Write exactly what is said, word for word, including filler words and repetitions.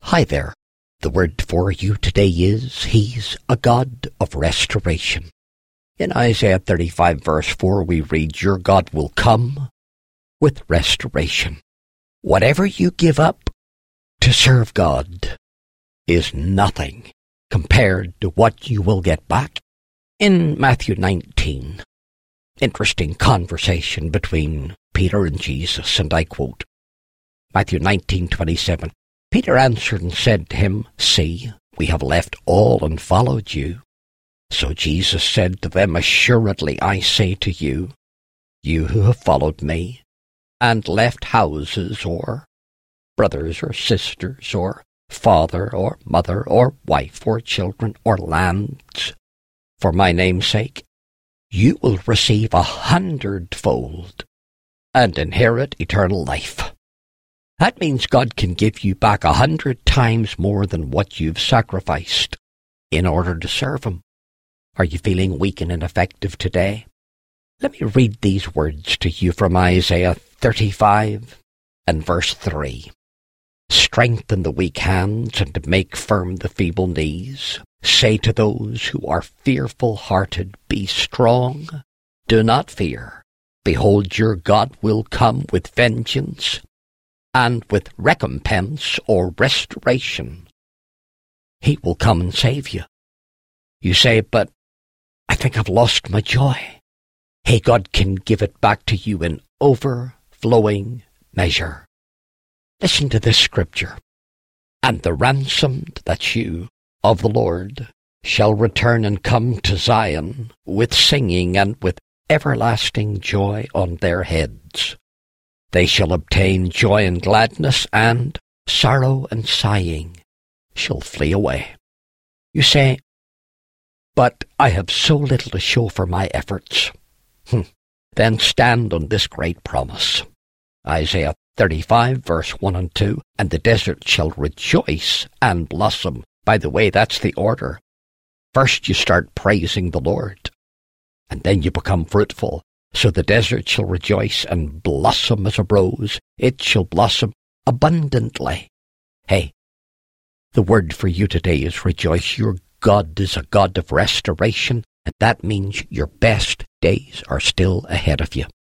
Hi there. The word for you today is, He's a God of restoration. In Isaiah thirty-five verse four we read, Your God will come with restoration. Whatever you give up to serve God is nothing compared to what you will get back. In Matthew nineteen, interesting conversation between Peter and Jesus, and I quote, Matthew nineteen twenty-seven, Peter answered and said to him, See, we have left all and followed you. So Jesus said to them, Assuredly I say to you, you who have followed me, and left houses, or brothers or sisters, or father or mother, or wife or children, or lands, for my name's sake, you will receive a hundredfold and inherit eternal life. That means God can give you back a hundred times more than what you've sacrificed in order to serve Him. Are you feeling weak and ineffective today? Let me read these words to you from Isaiah thirty-five and verse three. Strengthen the weak hands and make firm the feeble knees. Say to those who are fearful-hearted, Be strong, do not fear. Behold, your God will come with vengeance and with recompense or restoration. He will come and save you. You say, but I think I've lost my joy. Hey, God can give it back to you in overflowing measure. Listen to this scripture. And the ransomed, that's you, of the Lord, shall return and come to Zion with singing and with everlasting joy on their heads. They shall obtain joy and gladness, and sorrow and sighing shall flee away. You say, but I have so little to show for my efforts. Hm. Then stand on this great promise. Isaiah thirty-five, verse one and two, And the desert shall rejoice and blossom. By the way, that's the order. First you start praising the Lord, and then you become fruitful. So the desert shall rejoice and blossom as a rose. It shall blossom abundantly. Hey, the word for you today is rejoice. Your God is a God of restoration, and that means your best days are still ahead of you.